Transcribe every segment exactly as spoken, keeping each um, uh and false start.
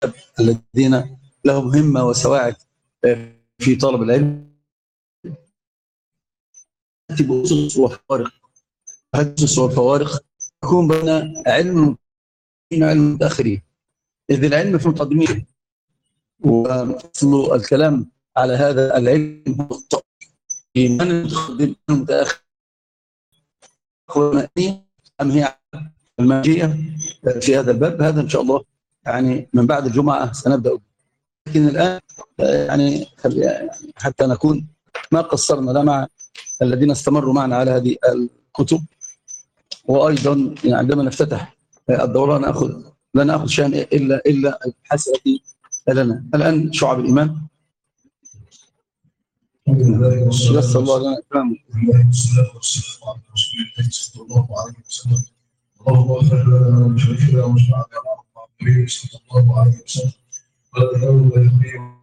الذين لهم همة وسواعد في طلب العلم بأسس وفوارق أسس وفوارق يكون بين علم علم متأخرين، إذ العلم في المقدمين وفصل الكلام على هذا العلم هو في من المتقدم المتأخر أم هي الماجية في هذا الباب. هذا إن شاء الله يعني من بعد الجمعة سنبدأ، لكن الآن يعني حتى نكون ما قصرنا لا مع الذين استمروا معنا على هذه الكتب، وأيضا عندما نفتتح الدورة نأخذ لا نأخذ شيئا إلا إلا الحسنة لنا. الآن شعب الإيمان يسر الله لنا إكرامه. والصلاة والسلام على رسول الله صلى الله عليه وسلم. اللهم اغفر لنا وشريكنا واجمعنا مع النبي صلى الله عليه وسلم. قال له ويقيم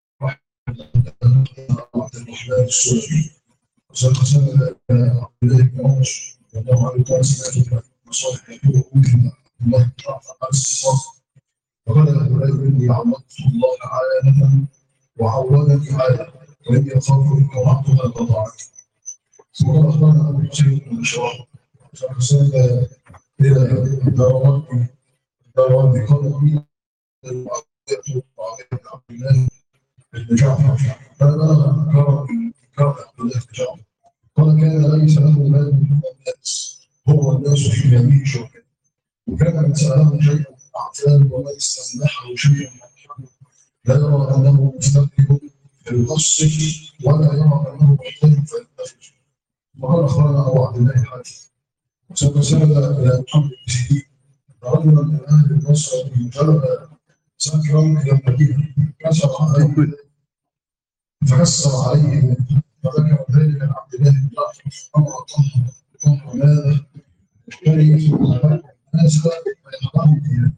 عبد الرحمن السلفي وسلك سنة عبد الله بن عمر رضي الله عنه قال سمعت مصالح يقول ممكن الله تعالى على الصفات فقال له اني عوضت الله عالما وعوضني عالما واني اخاف منك وعبدها قطعت. ثم اخبرنا ابو حسين بن بشار فارسلنا الى الدروات الدروات قال لي المعاويه وعلي بن عبد الله بن جعفر فبلغ كرم كرم عبد الله بن جعفر قال كان ليس له مال من الناس هو الناس في جميع شركه وكان من ساله شيء اعتاد ولا يستمنحه شيئا لا يرى انه مستقبل في القص ولا يرى انه محتاج في النفس. وقال اخبرنا ابو عبد الله الحارث وسوف سال الى محمد بن سيرين رجلا من اهل البصره جلب سكرا الى المدينه كسر عليه فكسر عليه فذكر ذلك عن عبد الله بن جعفر امر طهر طهر ماذا يشتري الناس فيحرم فيها.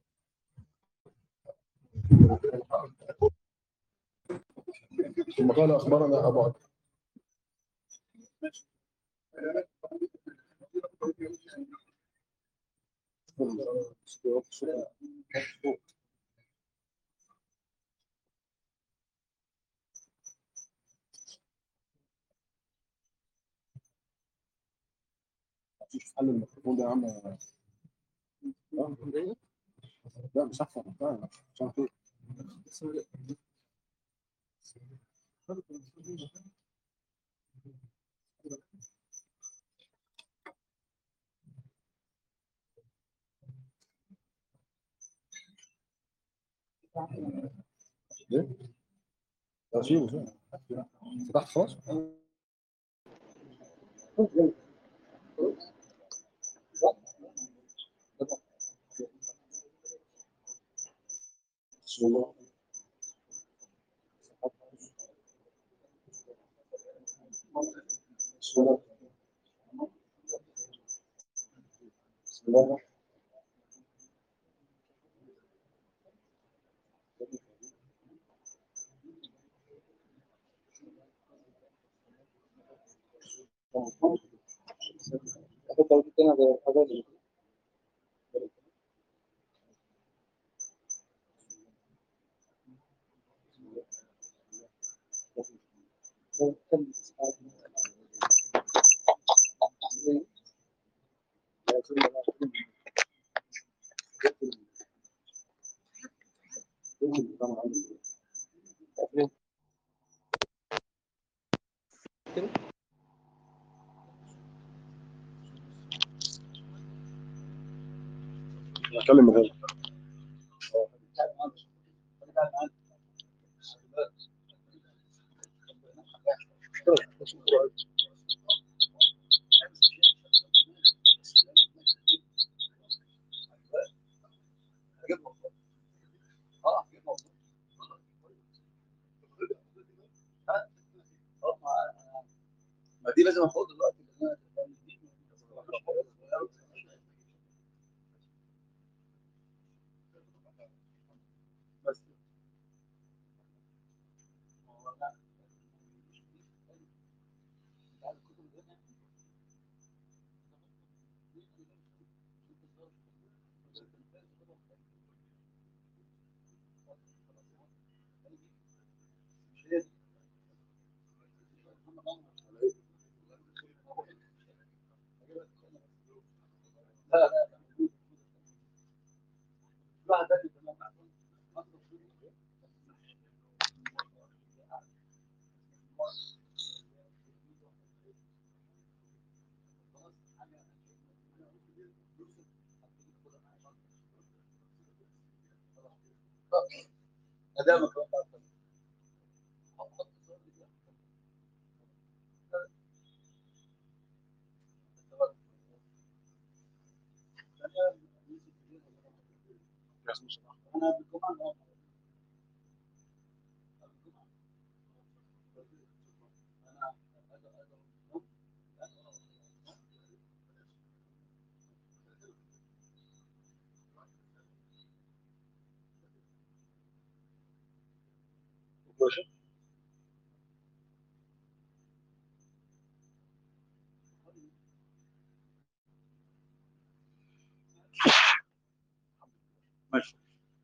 ثم قال اخبرنا ابو عبد حل الميكروفون ده يا عم. لا مش احسن عشان كده ليه؟ شيله شيله فتحت خلاص؟ بسم الله بسم الله بسم الله اتكلم من هنا. ما دي لازم اخد دلوقتي بس أدامك أنا بالكمان ماشي.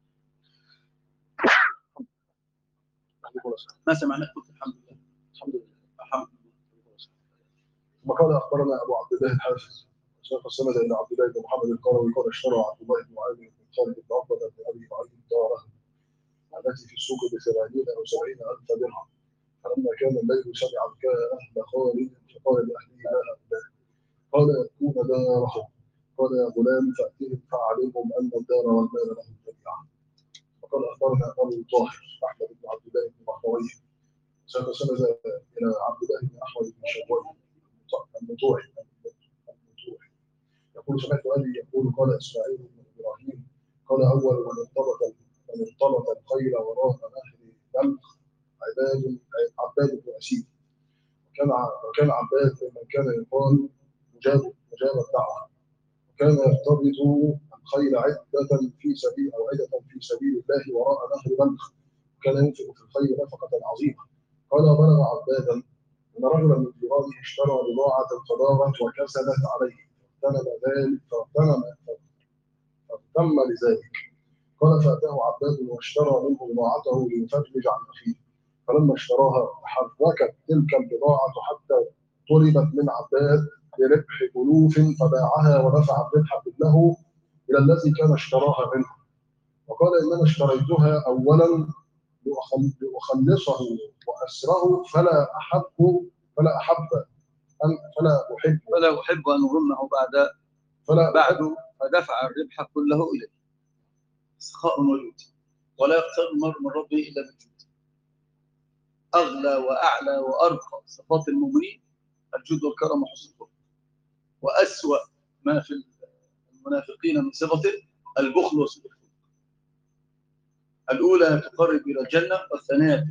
ما سمعناك قلت الحمد لله. الحمد لله. الحمد لله. ثم قال اخبرنا ابو عبد الله الحافظ شيخ السند الى عبد الله بن محمد القروي قال اشترى عبد الله بن عامر بن خالد بن عقبه بن ابي معين داره التي في السوق بثمانين او سبعين الف درهم، فلما كان الليل سمع بكاء اهل خالد فقال لاهله ما هؤلاء؟ قال يكون داره. قال يا غلام فاتهم فاعلمهم ان الدار والمال لهم جميعا. وقال اخبرنا ابو طاهر احمد بن عبد الله بن مخروي شيخ السند الى عبد الله بن احمد بن شوال المطوعي المطوعي يقول سمعت ابي يقول قال اسماعيل بن ابراهيم قال اول من انطلق من انطلق الخيل وراء نهر بلخ عباد عباد بن اسيد، وكان وكان عباد ممن كان يقال مجاب مجاب الدعوه، وكان يرتبط الخيل عده في سبيل او عده في سبيل الله وراء نهر بلخ، وكان ينفق في الخيل نفقه عظيمه. قال بلغ عبادا ان رجلا من جيرانه اشترى بضاعه فدارت وكسدت عليه فاغتنم ذلك فاغتنم فاغتم لذلك. قال فاتاه عباد واشترى منه بضاعته ليفرج عن اخيه، فلما اشتراها تحركت تلك البضاعه حتى طلبت من عباد بربح الوف فباعها ودفع الربح كله الى الذي كان اشتراها منه، وقال انما اشتريتها اولا لأخلصه وأسره فلا أحب فلا أحب أن فلا أحب فلا أحب أن أغمه بعد فلا بعد فدفع الربح كله إليه. سخاء وجود، ولا يختار المرء من ربه إلا بالجود. أغلى وأعلى وأرقى صفات المؤمنين الجود والكرم وحسن الخلق، وأسوأ ما في المنافقين من صفته البخل وسوء الخلق. الأولى تقرب إلى الجنة، والثانية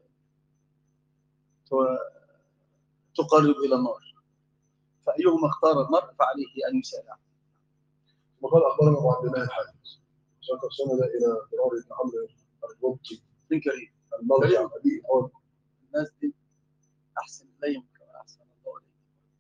تقرب إلى النار، فأيهما اختار المرء فعليه أن يسارع. وقال أخبرنا أبو عبد الله الحافظ شكر سند إلى ضرار بن عمرو الربطي من كريم المرجع أبي أول الناس دي أحسن لا يمكن أحسن الله عليك.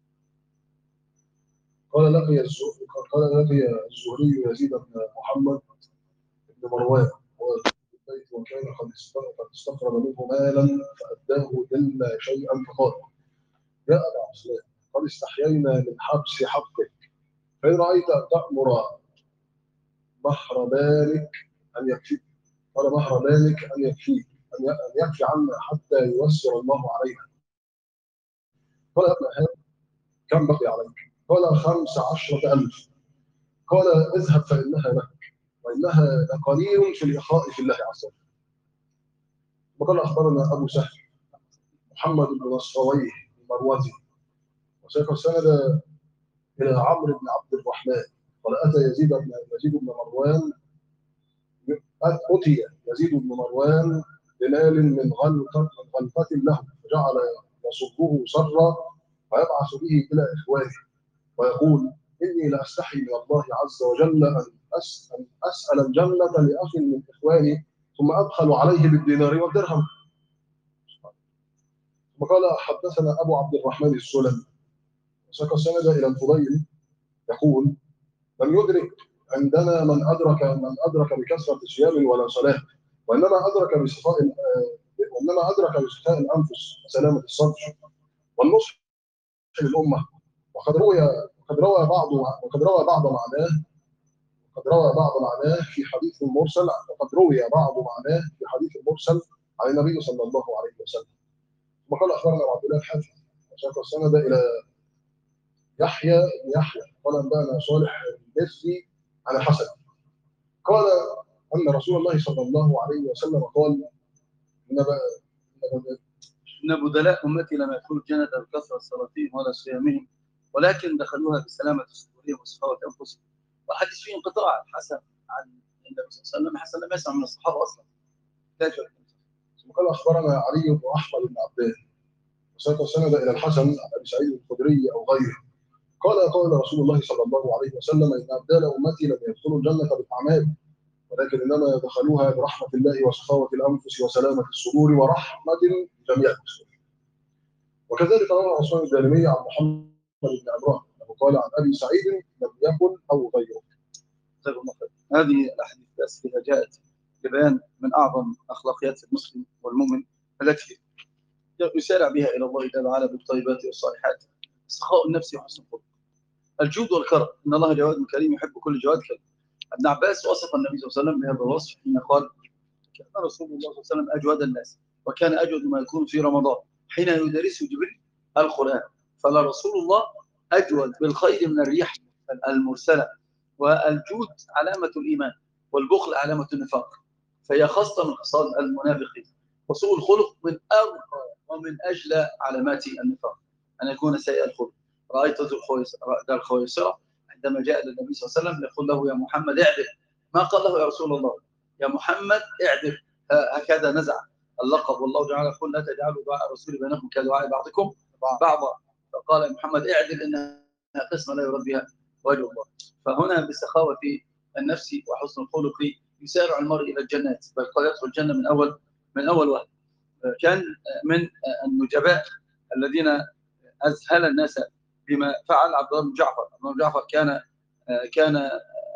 قال لقي الزهري قال لقي الزهري يزيد بن محمد بن مروان البيت وكان قد استقرب منه مالا فأداه إلا شيئا فقال يا أبا عثمان قد استحيينا من حبس حقك، فإن رأيت أن تأمر مهر مالك أن يكفيك. قال مهر مالك أن يكفيك أن يكفي عنا حتى ييسر الله علينا. قال يا ابن هذا كم بقي عليك؟ قال خمس عشرة ألف. قال اذهب فإنها لك وإنها لقليل في الإخاء في الله عز وجل. وقال أخبرنا أبو سهل محمد بن نصراويه المروزي وسيق السند إلى عمرو بن عبد الرحمن قال أتى يزيد بن يزيد بن مروان أتي يزيد بن مروان بمال من غلقة من غلقة له فجعل يصبه سرا ويبعث به إلى إخوانه ويقول إني لأستحي من الله عز وجل أن أسأل, أسأل الجنة لأخ من إخواني ثم أبخل عليه بالدينار والدرهم. وقال حدثنا أبو عبد الرحمن السلمي وساق السند إلى الفضيل يقول لم يدرك عندنا من أدرك من أدرك بكثرة صيام ولا صلاة، وإنما أدرك بصفاء وانما ادرك بشفاء الانفس وسلامه الصدر والنصح للامه. وقد روي وقد روى بعض وقد روى بعض معناه وقد روى بعض معناه في حديث مرسل وقد روي بعض معناه في حديث مرسل عن النبي صلى الله عليه وسلم. ثم قال اخبرنا عبد الله الحافظ وساق السند الى يحيى بن يحيى قال انبانا صالح البصري عن الحسن قال ان رسول الله صلى الله عليه وسلم قال ان إن بدلاء أمتي لم يدخلوا الجنة بكثرة صلاتهم ولا صيامهم، ولكن دخلوها بسلامة صدورهم وصفاوة أنفسهم. وحديث فيه انقطاع الحسن عن النبي صلى الله عليه وسلم. الحسن لم يسمع من الصحابة أصلا. ثم قال اخبرنا علي بن احمد بن عباد وساق السند الى الحسن عن ابي سعيد الخدري او غيره قال قال رسول الله صلى الله عليه وسلم ان ابدال امتي لم يدخلوا الجنه بالاعمال ولكن انما دخلوها برحمه الله وصفاوه الانفس وسلامه الصدور ورحمه جميع المسلمين. وكذلك روى عثمان الدارمي عن محمد بن عمران انه قال عن ابي سعيد لم يكن او غيره. هذه الاحاديث بس اذا جاءت لبيان من اعظم اخلاقيات المسلم والمؤمن التي يسارع بها الى الله جل وعلا بالطيبات والصالحات: سخاء النفس وحسن الخلق، الجود والكرم. ان الله جواد كريم يحب كل جواد كريم. ابن عباس وصف النبي صلى الله عليه وسلم بهذا الوصف حين قال: كان رسول الله صلى الله عليه وسلم اجود الناس وكان اجود ما يكون في رمضان حين يدرسه جبريل القران. فلا رسول الله اجود بالخير من الريح المرسله. والجود علامه الايمان والبخل علامه النفاق، فهي خاصه من خصال المنافقين. وسوء الخلق من ارقى ومن اجلى علامات النفاق، ان يكون سيء الخلق. رايت ذا الخويصره عندما جاء للنبي صلى الله عليه وسلم يقول له: يا محمد اعدل. ما قال له: يا رسول الله، يا محمد اعدل. هكذا نزع اللقب. والله تعالى يقول: لا تجعلوا دعاء الرسول بينكم كدعاء بعضكم بعضا. فقال: يا محمد اعدل انها قسمه لا يراد بها وجه الله. فهنا بسخاوه النفس وحسن الخلق يسارع المرء الى الجنات، بل قد يدخل الجنه من اول من اول وهله. كان من النجباء الذين اذهل الناس بما فعل عبد الله بن جعفر. عبد الله بن جعفر كان كان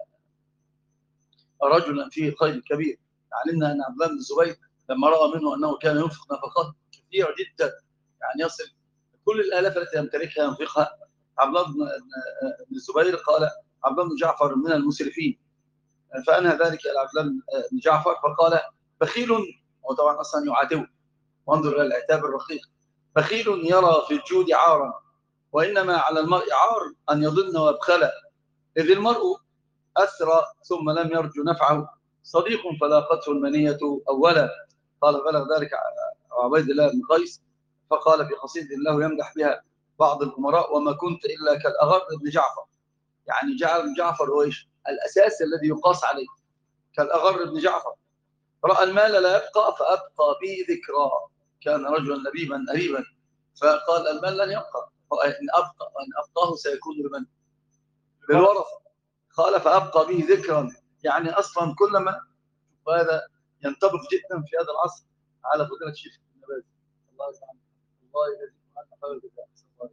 رجلا فيه خير كبير. علمنا ان عبد الله بن الزبير لما راى منه انه كان ينفق نفقات كثيره جدا، يعني يصل كل الالاف التي يمتلكها ينفقها. عبد الله بن الزبير قال: عبد الله بن جعفر من المسرفين. فانهى ذلك الى عبد الله بن جعفر فقال: بخيل. وطبعا اصلا يعاتبه، وانظر الى العتاب الرقيق: بخيل يرى في الجود عارا، وانما على المرء عار ان يظن ويبخل، اذ المرء أسرى ثم لم يرجو نفعه، صديق فلاقته المنية أولا. قال: بلغ ذلك عبيد الله بن قيس فقال في قصيدة له يمدح بها بعض الأمراء: وما كنت إلا كالأغر بن جعفر. يعني جعل بن جعفر هو إيش؟ الأساس الذي يقاس عليه، كالأغر بن جعفر. رأى المال لا يبقى فأبقى به ذكرى، كان رجلا لبيبا أريبا، فقال: المال لن يبقى، إن أبقى إن أبقاه سيكون لمن؟ للورثة. قال: فأبقى به ذكرا، يعني أصلا كلما. وهذا ينطبق جدا في هذا العصر على فضيلة الشيخ ابن باز. الله يسلمك. الله يجزيك عنا خير الجزاء.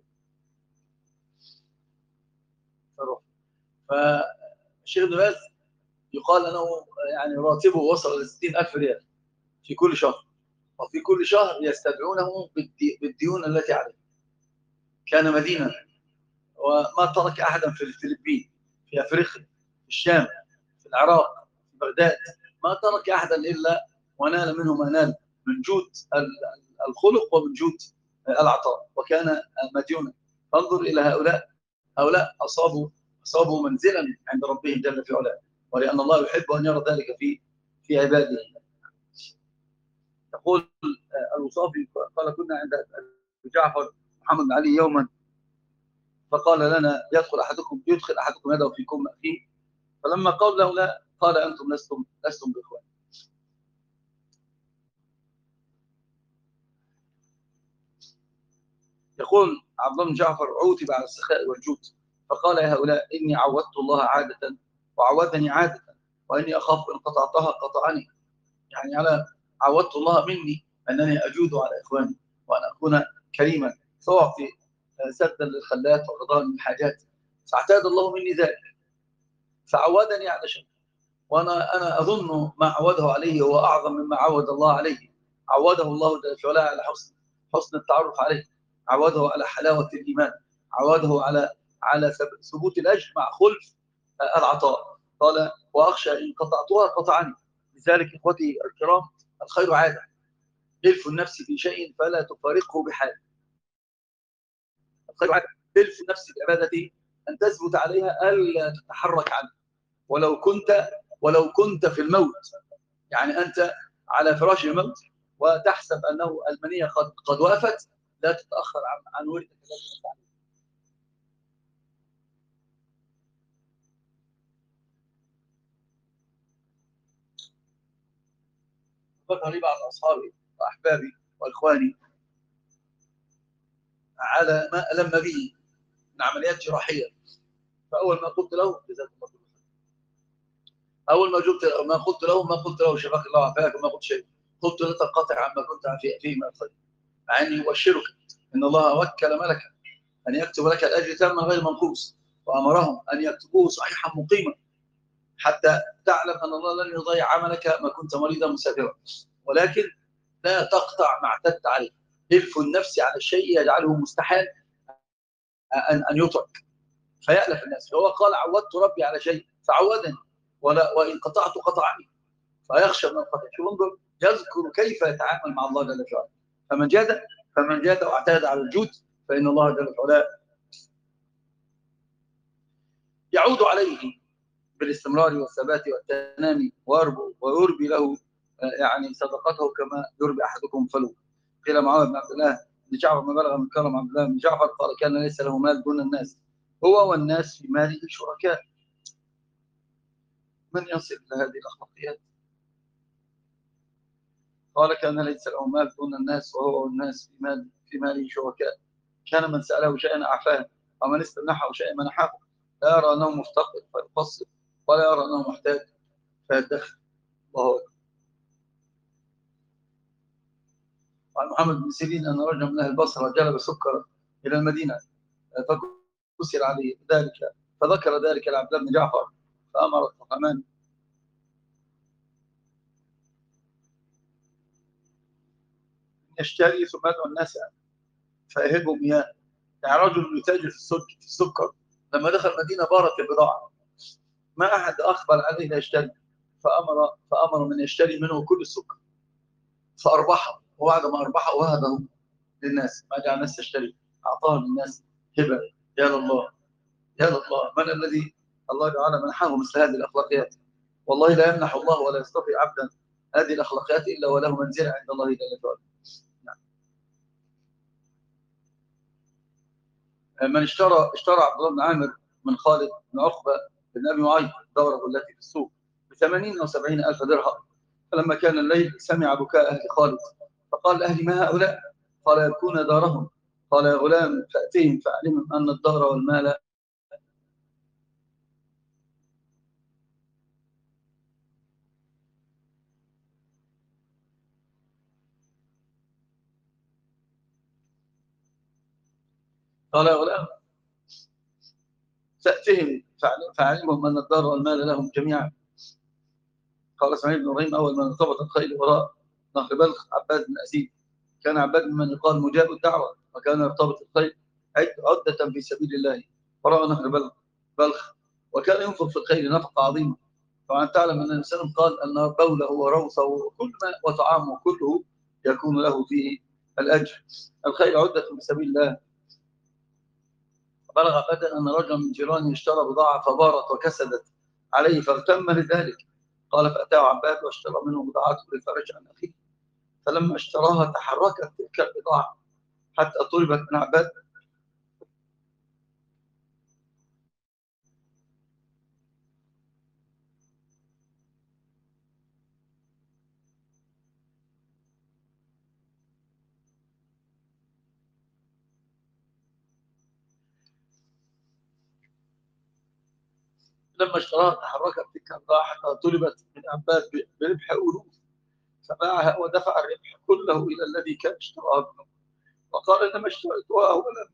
فالشيخ ابن باز يقال انه يعني راتبه وصل ل ستين ألف ريال في كل شهر، وفي كل شهر يستدعونه بالديون التي عليه. كان مدينا وما ترك احدا في الفلبين، في افريقيا، في الشام، في العراق، في بغداد، ما ترك احدا الا ونال منه ما نال من جود الخلق ومن جود العطاء، وكان مديونا. فانظر الى هؤلاء هؤلاء اصابوا اصابوا منزلا عند ربهم جل في علاه، ولان الله يحب ان يرى ذلك في في عباده. يقول الوصافي قال: كنا عند جعفر محمد بن علي يوما، فقال لنا: يدخل احدكم يدخل احدكم يده في كم اخيه، فلما قال له لا، قال: انتم لستم لستم باخوان. يقول عبد الله بن جعفر: عوتب على السخاء والجود، فقال: يا هؤلاء إني عودت الله عادة وعودني عادة، وإني أخاف إن قطعتها قطعني. يعني على عودت الله مني أنني أجود على إخواني وأن أكون كريما، فأعطي سدا للخلات وغضاء للحاجات، فاعتاد الله مني ذلك، فعودني على شيء، وأنا أنا أظن ما عوده عليه هو أعظم مما عود الله عليه. عوده الله جل وعلا على حسن حسن التعرف عليه، عوده على حلاوة الإيمان، عوده على على ثبوت الأجر مع خلف العطاء. قال وأخشى إن قطعتها قطعني. لذلك إخوتي الكرام الخير عادة، إلف النفس في شيء فلا تفارقه بحال. الخير عادة، إلف النفس بعبادة أن تثبت عليها ألا تتحرك عنها، ولو كنت ولو كنت في الموت، يعني أنت على فراش الموت وتحسب أنه المنية قد, قد وقفت، لا تتأخر عن, عن وردك الذي تفعله. ذكر لي بعض أصحابي وأحبابي وإخواني على ما ألم به من عمليات جراحية، فأول ما قلت له جزاك الله خير، أول ما جبت ما قلت له ما قلت له شفاك الله وعافاك وما قلت شيء، قلت لا تنقطع عما كنت فيه فيه من الخير، مع أني أبشرك إن الله وكل ملكا أن يكتب لك الأجر تاما غير منقوص، وأمرهم أن يكتبوه صحيحا مقيما، حتى تعلم أن الله لن يضيع عملك ما كنت مريضا مسافرا، ولكن لا تقطع ما اعتدت عليه. إلف النفس على الشيء يجعله مستحيل أن أن يترك فيألف الناس. فهو قال عودت ربي على شيء فعودني، ولا وإن قطعت قطعني، فيخشى من القطع. شو انظر يذكر كيف يتعامل مع الله جل وعلا. فمن جاد فمن جاد واعتاد على الجود فإن الله جل وعلا يعود عليه بالاستمرار والثبات والتنامي ويربي له يعني صدقته كما يربي احدكم فلو. قيل معاويه بن عبد الله بن جعفر ما بلغ من كرم عبد الله بن جعفر قال كان ليس له مال دون الناس، هو والناس في ماله شركاء. من يصل الى هذه الاخلاقيات؟ قال كان ليس له مال دون الناس وهو والناس في مال في ماله شركاء. كان من ساله شيئا اعفاه ومن استمنحه شيئا منحه، لا يرى انه مفتقر فيقصر ولا يرى انه محتاج فيدخر. الله أكبر. عن محمد بن سيرين أن رجلا من أهل البصرة جلب سكرا إلى المدينة فكسر عليه ذلك، فذكر ذلك لعبد الله بن جعفر فأمر الحكمان يشتري ثم يدعو الناس فيهبهم إياه. يعني رجل يتاجر في السكر لما دخل المدينة بارت البضاعة، ما أحد أقبل عليه ليشتري، فأمر فأمر من يشتري منه كل السكر فأربحه، وبعد ما أربحه وهبه للناس، ما جعل الناس تشتري، أعطاه للناس هبة. يا الله يا الله، من الذي الله تعالى منحه مثل هذه الأخلاقيات؟ والله لا يمنح الله ولا يستطيع عبدا هذه الأخلاقيات إلا وله منزلة عند الله جل وعلا. نعم. من اشترى اشترى عبد الله بن عامر من خالد بن عقبة بن أبي معيط دورة التي في السوق بثمانين أو سبعين ألف درهم، فلما كان الليل سمع بكاء أهل خالد فقال لأهل ما هؤلاء؟ قال يبكون دارهم. قال يا غلام فأتيهم فأعلمهم أن الدار والمال. قال يا غلام فأتهم فأعلمهم أن الدار والمال لهم جميعا. قال اسماعيل بن ابراهيم اول من ارتبط الخيل وراء نهر بلخ عباد بن اسيد، كان عباد ممن يقال مجاب الدعوه، وكان يرتبط الخيل عده في سبيل الله وراء نهر بلخ بلخ وكان ينفق في الخيل نفقه عظيمه. طبعا تعلم ان الانسان قال ان بوله وروثه وكل ما وطعامه كله يكون له فيه الاجر. الخيل عده في سبيل الله. بلغ فتى ان رجلا من جيرانه اشترى بضاعه فبارت وكسدت عليه فاغتم لذلك. قال فأتاه عباد واشترى منه بضاعته للفرج عن أخيه، فلما اشتراها تحركت تلك البضاعة حتى طلبت من عباد لما اشتراها تحركت تلك البضاعة حتى طلبت من عباد بربح ألوف، فباعها ودفع الربح كله إلى الذي كان اشتراها منه وقال إنما اشتريتها أولا.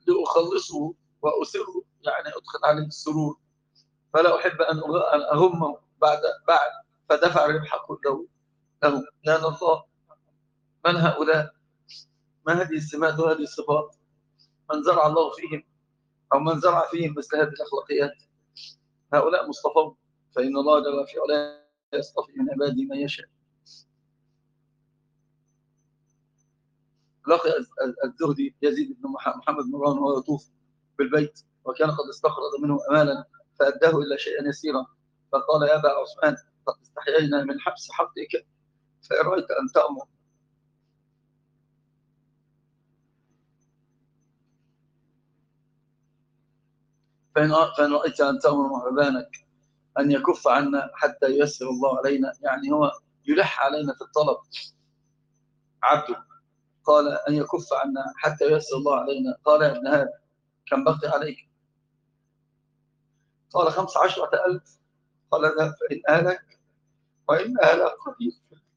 لأخلصه وأسره، يعني أدخل عليه السرور، فلا أحب أن أهمه بعد بعد فدفع الربح كله له. يا الله، من هؤلاء؟ ما هذه السمات وهذه الصفات؟ من زرع الله فيهم أو من زرع فيهم مثل هذه الأخلاقيات؟ هؤلاء مصطفون، فإن الله جل في علاه يصطفي من عباده من يشاء. لقي الزهدي يزيد بن محمد بن مروان وهو يطوف بالبيت، وكان قد استقرض منه أمالا فأداه إلا شيئا يسيرا، فقال يا أبا عثمان قد استحيينا من حبس حقك، فإن رأيت أن تأمر فإن رأيت أن تأمر مهربانك أن يكف عنا حتى ييسر الله علينا، يعني هو يلح علينا في الطلب عبده. قال أن يكف عنا حتى ييسر الله علينا. قال يا ابن هذا كم بقي عليك؟ قال خمس عشرة ألف. قال لا، فإن أهلك وإن أهلك قليل.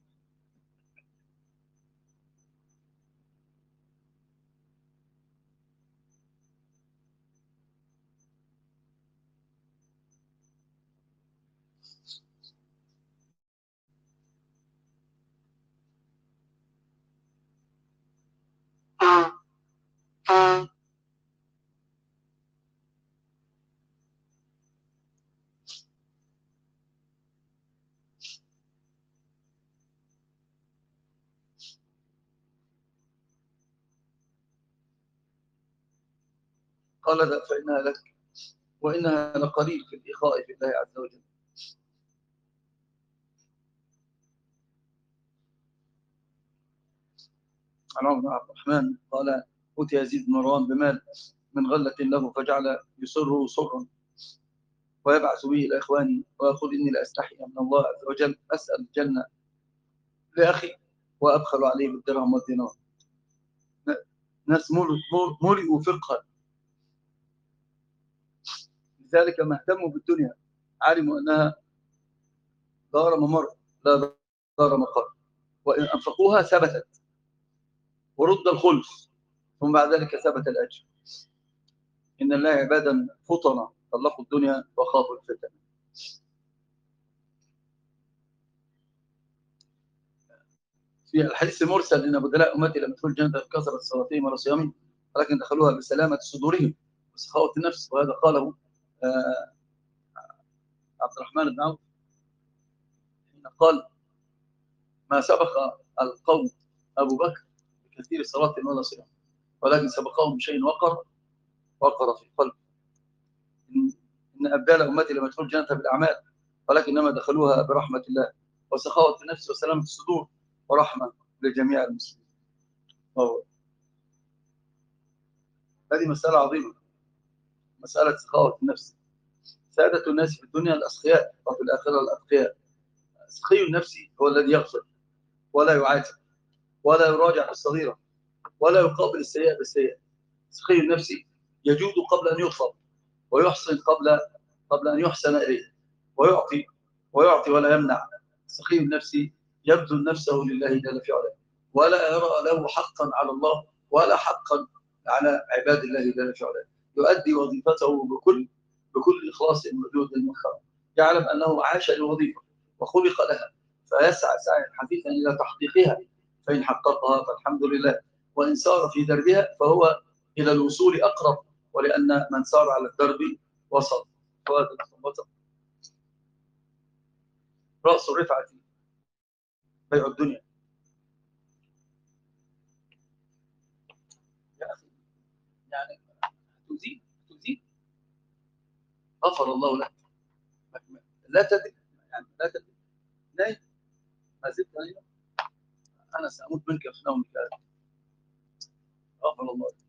قال لا، فإنها لك وإنها لقليل في الإخاء في الله عز وجل. عن عمر بن عبد الرحمن قال أتي يزيد بن مروان بمال من غلة له، فجعل يسره سرا ويبعث به إلى إخواني ويقول إني لأستحي من الله عز وجل أسأل الجنة لأخي وأبخل عليه بالدرهم والدينار. ناس ملئوا فقها، لذلك ما اهتموا بالدنيا، علموا أنها دار ممر لا دار مقر، وإن أنفقوها ثبتت ورد الخلف، ثم بعد ذلك ثبت الأجر. إن الله عبادا فطنا طلقوا الدنيا وخافوا الفتن. في الحديث المرسل إن بدلاء أمتي لم يدخلوا الجنة بكثرة صلاتهم ولا صيامهم، ولكن دخلوها بسلامة صدورهم وسخاوة النفس. وهذا قاله آه عبد الرحمن بن عوف، قال ما سبق القوم أبو بكر بكثير صلاة ولا صيام، ولكن سبقهم بشيء وقر وقر في القلب. إن أبدال أمتي لم يدخلوا الجنة بالأعمال، ولكنما دخلوها برحمة الله وسخاوة النفس وسلامة الصدور ورحمة لجميع المسلمين. أوه. هذه مسألة عظيمة، مسألة سخاوة النفس. سادة الناس في الدنيا الأسخياء وفي الآخرة الأتقياء. سخي النفس هو الذي يغفر ولا يعاتب ولا يراجع الصغيرة ولا يقابل السيئة بالسيئة. سخي النفس يجود قبل أن يطلب، ويحسن قبل قبل أن يحسن إليه، ويعطي ويعطي ولا يمنع. سخي النفس يبذل نفسه لله جل في علاه، ولا يرى له حقا على الله ولا حقا على عباد الله جل في علاه. يؤدي وظيفته بكل بكل إخلاص وجود المخلص، يعلم أنه عاش لوظيفة وخلق لها، فيسعى سعيا حثيثا إلى تحقيقها، فإن حققها فالحمد لله، وإن سار في دربها فهو إلى الوصول أقرب، ولأن من سار على الدرب وصل. رأس الرفعة بيع الدنيا. يا أخي يعني تزيد تزيد غفر الله لك، لا تدري يعني لا تدري نايم ما زلت نايم، أنا سأموت منك في نومك، غفر الله لك.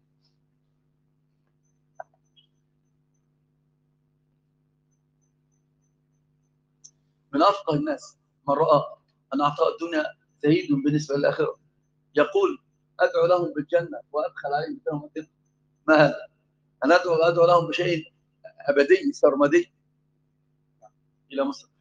من أفقه الناس من رأى أن أعطاء الدنيا زهيد بالنسبة للآخرة، يقول أدعو لهم بالجنة وأدخل عليهم بالدنيا والدنيا. ما هذا؟ أنا أدعو, أدعو لهم بشيء أبدي سرمدي إلى مصر.